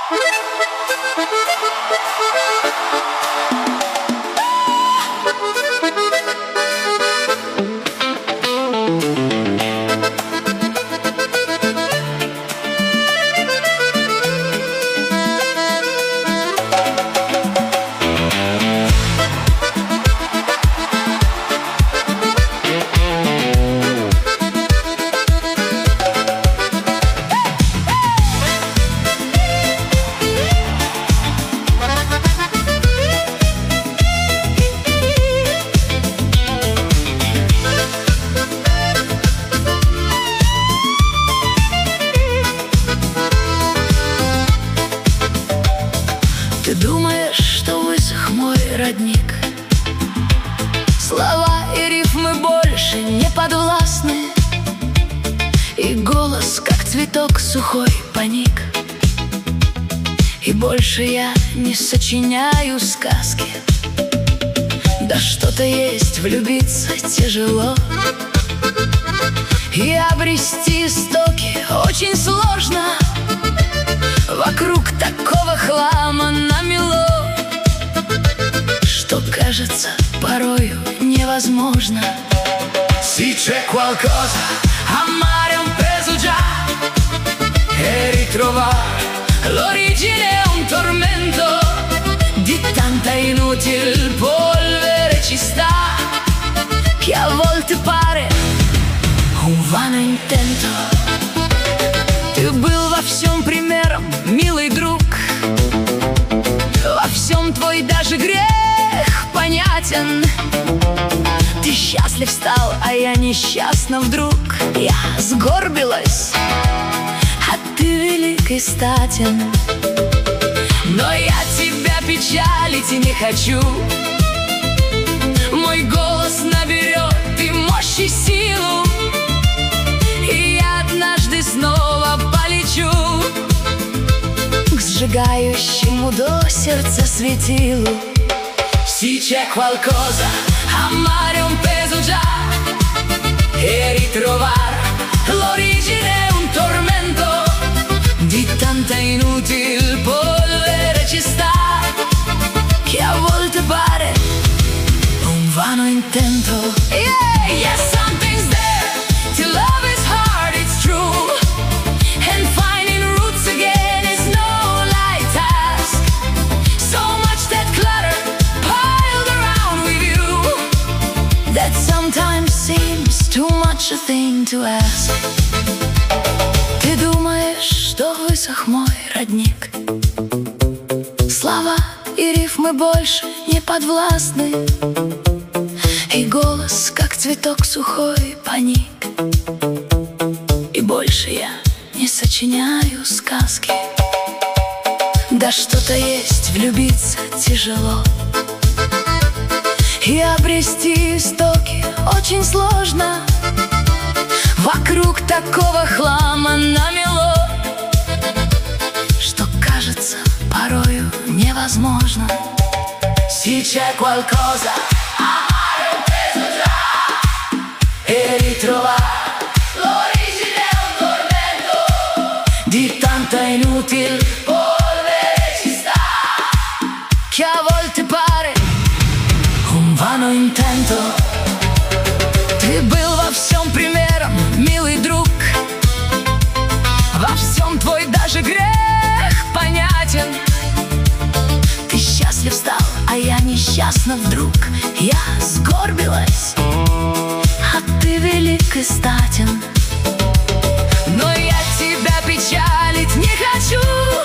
Ты думаешь, что высох мой родник? Слова и рифмы больше не подвластны, и голос, как цветок сухой, паник. И больше я не сочиняю сказки. Да что-то есть, влюбиться тяжело, и обрести истоки очень сложно. Вокруг такого хлама намело, что кажется порою невозможно. Se c'è qualcosa, amare è un peso già, e ritrovare l'origine è un tormento. Di tanta inutil polvere ci sta, che a volte pare un vano intento. Ты был во всем примером, милый друг, во всем твой даже грех понятен. Ты счастлив стал, а я несчастна вдруг. Я сгорбилась, а ты велик и статен. Но я тебя печалить и не хочу. Мой голос наберет и мощь, и силу, и я однажды снова полечу к сжигающему до сердца светилу. Se c'è qualcosa, amare è un peso già, e ritrovare l'origine è un tormento. Di tanta inutil polvere ci sta, che a volte pare un vano intento. Yeah, yes, something's there. To love is hard, it's true, and finding roots again is no light task. So much that clutter piled around with you, that sometimes seems too much a thing to ask. Ты думаешь, что высох мой родник? Слова и рифмы больше не подвластны, и голос, как цветок сухой, паник. И больше я не сочиняю сказки. Да что-то есть, влюбиться тяжело, и обрести истоки очень сложно. Вокруг такого хлама намело, что кажется порою невозможно. Se c'è qualcosa, amare è un peso già, e ritrovare l'origine è un tormento. Di tanta inutil Polvere ci sta, che a volte pare un vano intento. Ты был во всем примером, милый друг, во всем твой даже грех понятен. Ты счастлив стал, а я несчастна вдруг. Я сгорбилась, а ты велик и статен. Но я тебя печалить не хочу.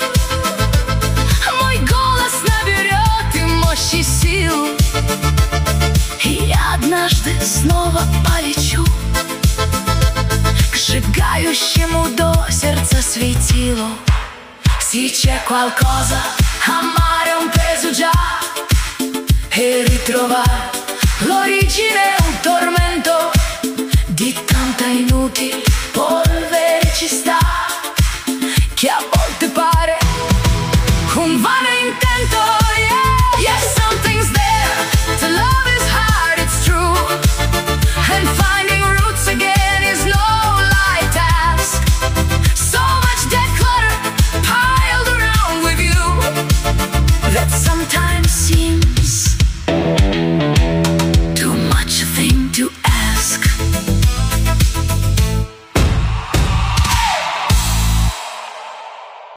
Мой голос наберет и мощь, и силу, и я однажды снова полечу к сжигающему до сердца светилу. Se c'è qualcosa, amare è un peso già, e ritrovare l'origine è un tormento. Di tanta inutil polvere ci sta, che a volte pare un vano intento. Yeah, yes, something's there. To love is hard, it's true, and finding roots again is no light task. so much dead clutter piled around with see